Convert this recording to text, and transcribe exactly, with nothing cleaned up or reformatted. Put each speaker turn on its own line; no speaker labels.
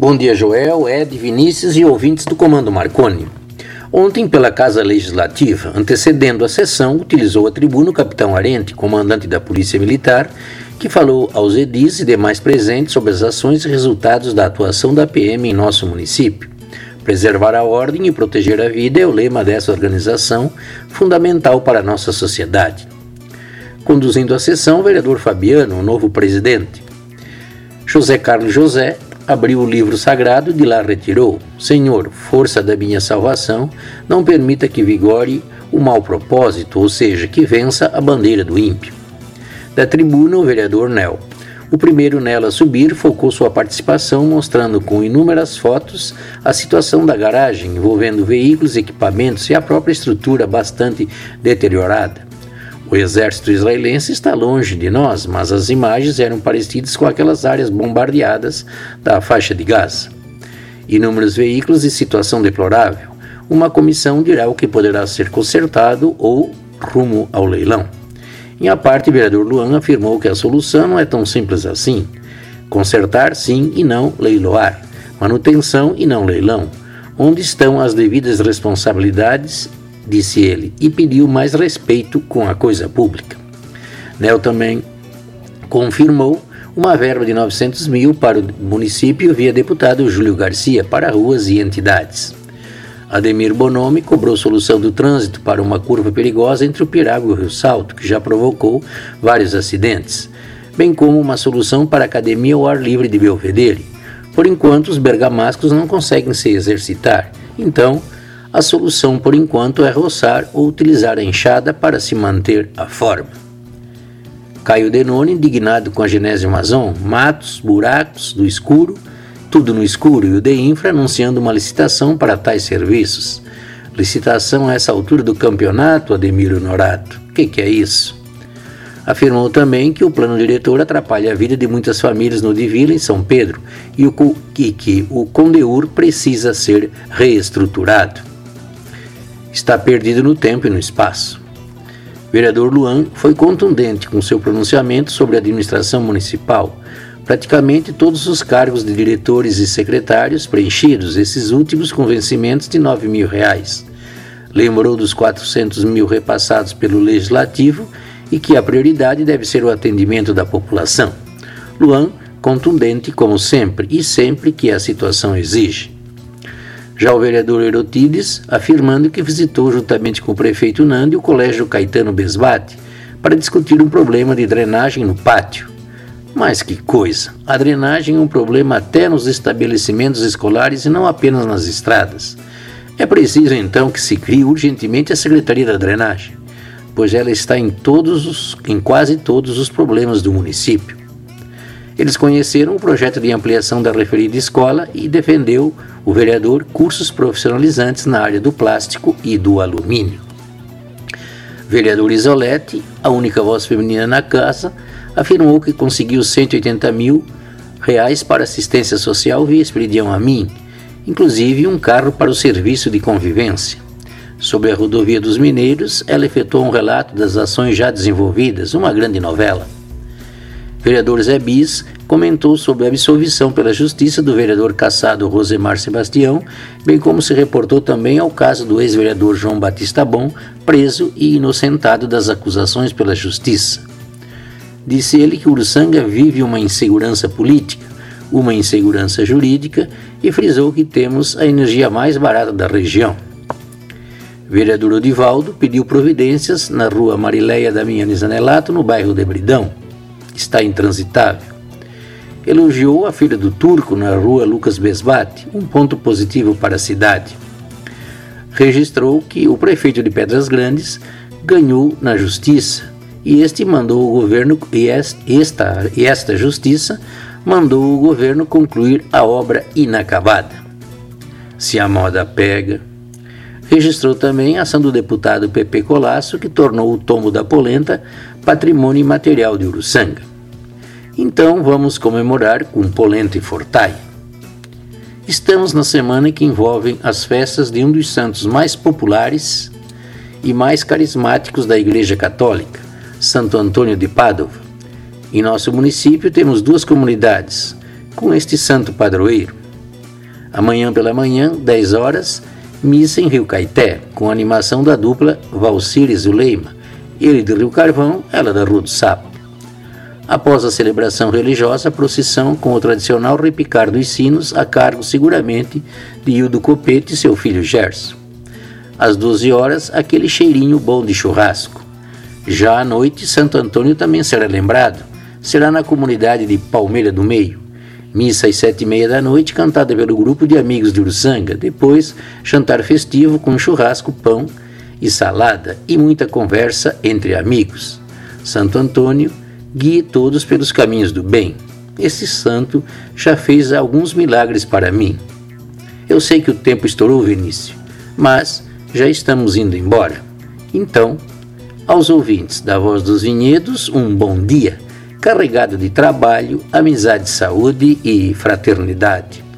Bom dia, Joel, Ed, Vinícius e ouvintes do Comando Marconi. Ontem, pela Casa Legislativa, antecedendo a sessão, utilizou a tribuna o capitão Arente, comandante da Polícia Militar, que falou aos edis e demais presentes sobre as ações e resultados da atuação da P M em nosso município. Preservar a ordem e proteger a vida é o lema dessa organização, fundamental para a nossa sociedade. Conduzindo a sessão, o vereador Fabiano, o novo presidente. José Carlos José abriu o livro sagrado e de lá retirou: Senhor, força da minha salvação, não permita que vigore o mau propósito, ou seja, que vença a bandeira do ímpio. Da tribuna, o vereador Nel. O primeiro nela a subir focou sua participação mostrando com inúmeras fotos a situação da garagem, envolvendo veículos, equipamentos e a própria estrutura bastante deteriorada. O exército israelense está longe de nós, mas as imagens eram parecidas com aquelas áreas bombardeadas da faixa de Gaza. Inúmeros veículos em situação deplorável. Uma comissão dirá o que poderá ser consertado ou rumo ao leilão. Em a parte, o vereador Luan afirmou que a solução não é tão simples assim. Consertar sim e não leiloar. Manutenção e não leilão. Onde estão as devidas responsabilidades, disse ele, e pediu mais respeito com a coisa pública. Nel também confirmou uma verba de novecentos mil para o município via deputado Júlio Garcia para ruas e entidades. Ademir Bonomi cobrou solução do trânsito para uma curva perigosa entre o Pirago e o Rio Salto, que já provocou vários acidentes, bem como uma solução para a academia ao ar livre de Belvedere. Por enquanto, os bergamascos não conseguem se exercitar, então a solução por enquanto é roçar ou utilizar a enxada para se manter a forma. Caio Denoni, indignado com a Genésio Mazon, matos, buracos, do escuro, tudo no escuro, e o DEINFRA anunciando uma licitação para tais serviços. Licitação a essa altura do campeonato, Ademir Honorato. O que, que é isso? Afirmou também que o plano diretor atrapalha a vida de muitas famílias no Divila, em São Pedro, e, o, e que o Condeur precisa ser reestruturado. Está perdido no tempo e no espaço. Vereador Luan foi contundente com seu pronunciamento sobre a administração municipal. Praticamente todos os cargos de diretores e secretários preenchidos, esses últimos com vencimentos de nove mil reais. Lembrou dos quatrocentos mil repassados pelo Legislativo e que a prioridade deve ser o atendimento da população. Luan, contundente como sempre e sempre que a situação exige. Já o vereador Erotides, afirmando que visitou juntamente com o prefeito Nandi o colégio Caetano Besbate para discutir um problema de drenagem no pátio. Mas que coisa! A drenagem é um problema até nos estabelecimentos escolares e não apenas nas estradas. É preciso então que se crie urgentemente a Secretaria da Drenagem, pois ela está em, todos os, em quase todos os problemas do município. Eles conheceram o projeto de ampliação da referida escola e defendeu o vereador cursos profissionalizantes na área do plástico e do alumínio. Vereador Isolete, a única voz feminina na casa, afirmou que conseguiu cento e oitenta mil reais para assistência social via Esperidião a mim, inclusive um carro para o serviço de convivência. Sobre a rodovia dos Mineiros, ela efetuou um relato das ações já desenvolvidas, uma grande novela. Vereador Zé Bis comentou sobre a absolvição pela Justiça do vereador cassado Rosemar Sebastião, bem como se reportou também ao caso do ex-vereador João Batista Bom, preso e inocentado das acusações pela Justiça. Disse ele que Uruçanga vive uma insegurança política, uma insegurança jurídica e frisou que temos a energia mais barata da região. Vereador Odivaldo pediu providências na rua Marileia Damiani Zanelato, no bairro de Bridão. Está intransitável. Elogiou a filha do Turco na rua Lucas Besbate, um ponto positivo para a cidade. Registrou que o prefeito de Pedras Grandes ganhou na justiça e este mandou o governo e esta, esta justiça mandou o governo concluir a obra inacabada. Se a moda pega. Registrou também a ação do deputado Pepe Colasso, que tornou o tombo da polenta patrimônio imaterial de Uruçanga. Então vamos comemorar com polenta e fortai. Estamos na semana que envolve as festas de um dos santos mais populares e mais carismáticos da Igreja Católica, Santo Antônio de Pádua. Em nosso município temos duas comunidades com este santo padroeiro. Amanhã pela manhã, dez horas, missa em Rio Caeté, com a animação da dupla Valcir e Zuleima, ele de Rio Carvão, ela da Rua do Sapo. Após a celebração religiosa, a procissão com o tradicional repicar dos sinos, a cargo seguramente de Hildo Copete e seu filho Gerson. Às doze horas, aquele cheirinho bom de churrasco. Já à noite, Santo Antônio também será lembrado. Será na comunidade de Palmeira do Meio. Missa às sete e meia da noite, cantada pelo grupo de amigos de Uruçanga. Depois, jantar festivo com churrasco, pão e salada e muita conversa entre amigos. Santo Antônio guie todos pelos caminhos do bem. Esse santo já fez alguns milagres para mim. Eu sei que o tempo estourou, Vinícius, mas já estamos indo embora. Então, aos ouvintes da Voz dos Vinhedos, um bom dia, carregado de trabalho, amizade, saúde e fraternidade.